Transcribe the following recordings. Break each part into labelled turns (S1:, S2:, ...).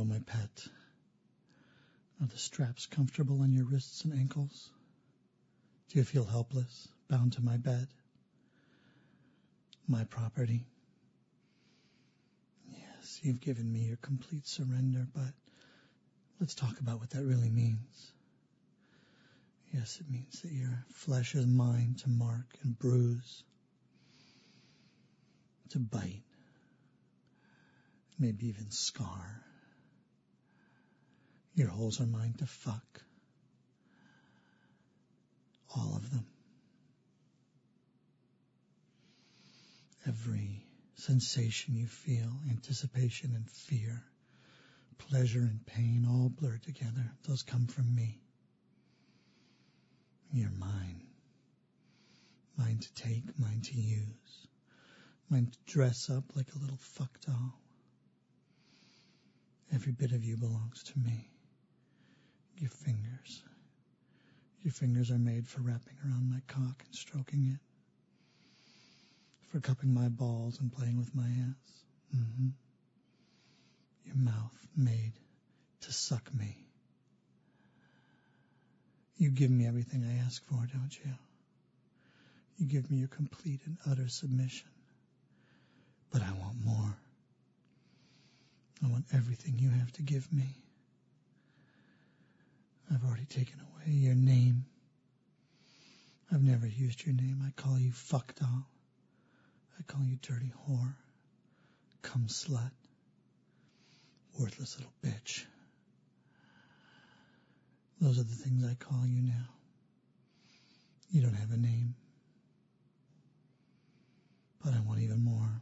S1: Hello, my pet. Are the straps comfortable on your wrists and ankles? Do you feel helpless, bound to my bed? My property? Yes, you've given me your complete surrender, but let's talk about what that really means. Yes, it means that your flesh is mine to mark and bruise, to bite, maybe even scar. Your holes are mine to fuck. All of them. Every sensation you feel, anticipation and fear, pleasure and pain, all blurred together. Those come from me. You're mine. Mine to take, mine to use. Mine to dress up like a little fuck doll. Every bit of you belongs to me. Your fingers. Your fingers are made for wrapping around my cock and stroking it. For cupping my balls and playing with my ass. Your mouth made to suck me. You give me everything I ask for, don't you? You give me your complete and utter submission. But I want more. I want everything you have to give me. I've already taken away your name. I've never used your name. I call you fuck doll. I call you dirty whore. Cum slut. Worthless little bitch. Those are the things I call you now. You don't have a name. But I want even more.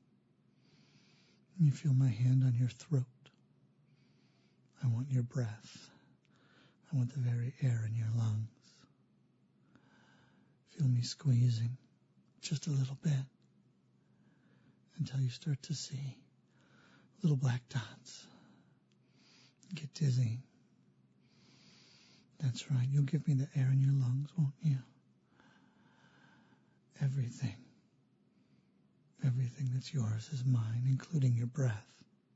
S1: You feel my hand on your throat. I want your breath. I want the very air in your lungs. Feel me squeezing just a little bit until you start to see little black dots. Get dizzy. That's right. You'll give me the air in your lungs, won't you? Everything. Everything that's yours is mine, including your breath.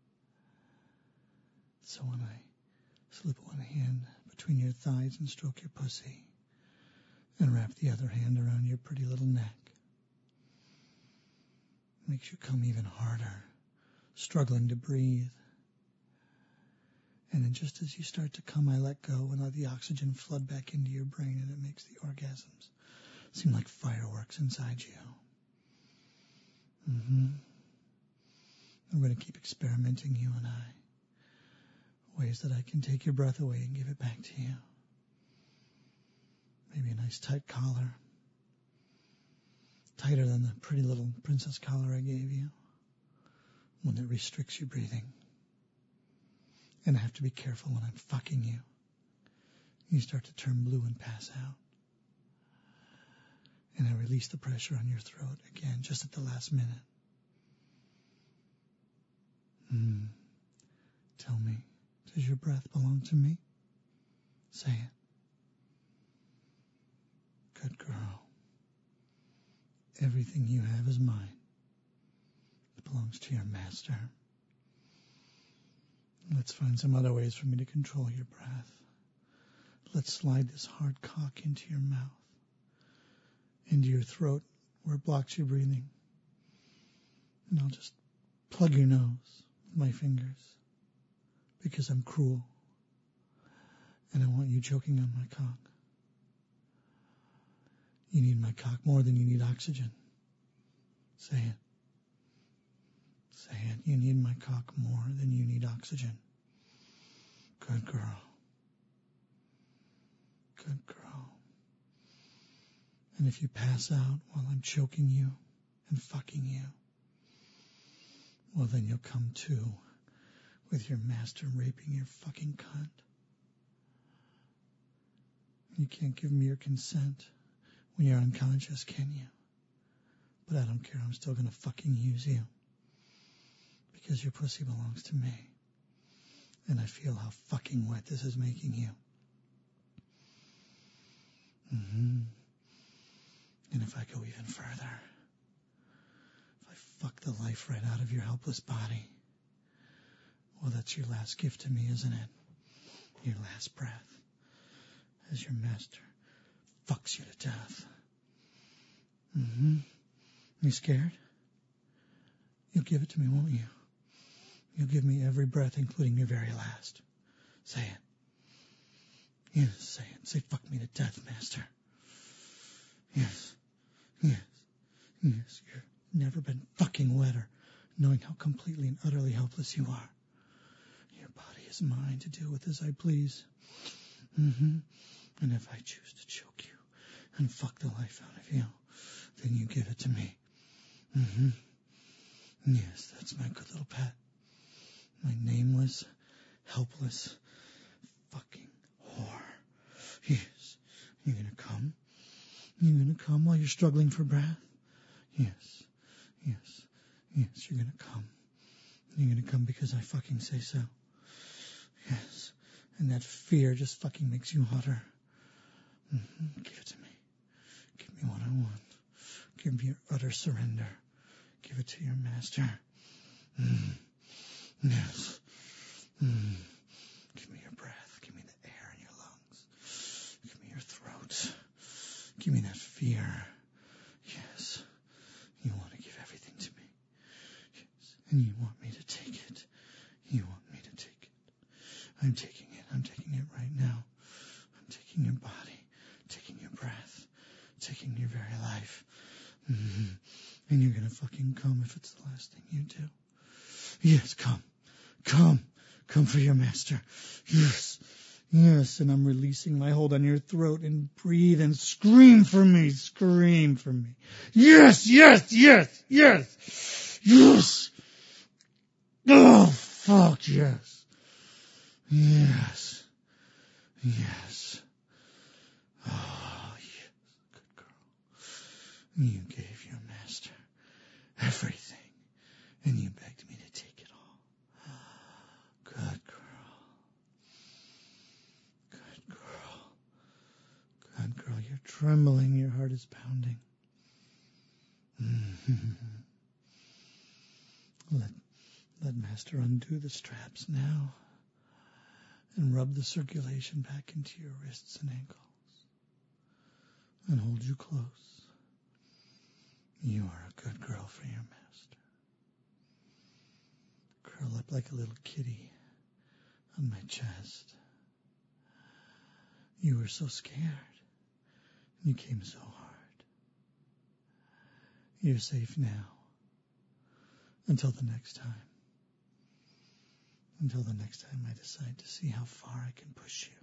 S1: So when I slip one hand between your thighs and stroke your pussy and wrap the other hand around your pretty little neck, it makes you come even harder, struggling to breathe. And then just as you start to come, I let go and let the oxygen flood back into your brain, and it makes the orgasms seem like fireworks inside you. I'm going to keep experimenting, you and I. Ways that I can take your breath away and give it back to you. Maybe a nice tight collar. Tighter than the pretty little princess collar I gave you. One that restricts your breathing. And I have to be careful when I'm fucking you. You start to turn blue and pass out. And I release the pressure on your throat again, just at the last minute. Tell me, does your breath belong to me? Say it. Good girl. Everything you have is mine. It belongs to your master. Let's find some other ways for me to control your breath. Let's slide this hard cock into your mouth, into your throat where it blocks your breathing. And I'll just plug your nose with my fingers because I'm cruel and I want you choking on my cock. You need my cock more than you need oxygen. Say it. Say it. You need my cock more than you need oxygen. Good girl. Good girl. And if you pass out while I'm choking you and fucking you, well, then you'll come to with your master raping your fucking cunt. You can't give me your consent when you're unconscious, can you? But I don't care. I'm still going to fucking use you because your pussy belongs to me. And I feel how fucking wet this is making you. And if I go even further, if I fuck the life right out of your helpless body, well, that's your last gift to me, isn't it? Your last breath as your master fucks you to death. You scared? You'll give it to me, won't you? You'll give me every breath, including your very last. Say it. Yes, say it. Say, fuck me to death, master. Yes. Yes. Yes. You've never been fucking wetter, knowing how completely and utterly helpless you are. Your body is mine to deal with as I please. And if I choose to choke you and fuck the life out of you, then you give it to me. Yes, that's my good little pet. My nameless, helpless, fucking whore. Yes. You gonna come? You gonna come while you're struggling for breath? Yes. Yes. Yes, you're gonna come. You're gonna come because I fucking say so. Yes. And that fear just fucking makes you hotter. Give it to me. Give me what I want. Give me your utter surrender. Give it to your master. Yes. Give me your breath. Give me the air in your lungs. Give me your throat. Give me that fear. Yes. You want to give everything to me. Yes. And you want me to take it. You want me to take it. I'm taking it. I'm taking it right now. I'm taking your body. Taking your breath. Taking your very life. And you're going to fucking come if it's the last thing you do. Yes, come. Come. Come for your master. Yes. Yes, and I'm releasing my hold on your throat and breathe and scream for me. Scream for me. Yes, yes, yes, yes. Yes. Oh, fuck, yes. Yes. Yes. Oh, yes. Good girl. You gave your master everything, and you begged me to take it all. Good girl. Good girl. Good girl. You're trembling. Your heart is pounding. Let Master undo the straps now and rub the circulation back into your wrists and ankles and hold you close. You are a good girl for your master. Curl up like a little kitty on my chest. You were so scared. You came so hard. You're safe now. Until the next time. Until the next time I decide to see how far I can push you.